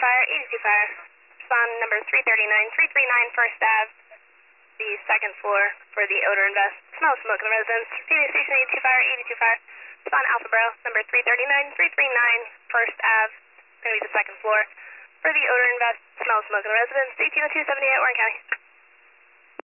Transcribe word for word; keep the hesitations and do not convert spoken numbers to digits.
fire, eighty-two fire. Respond number three thirty-nine, three thirty-nine First Ave, the second floor for the odor invest. Smell of smoke in the residence. Repeating station eighty-two fire, eighty-two fire. Respond Alpha Bro, number three thirty-nine, three thirty-nine First Ave, going to be the second floor for the odor invest. Smell of smoke in the residence. eighteen oh two seventy-eight, Warren County.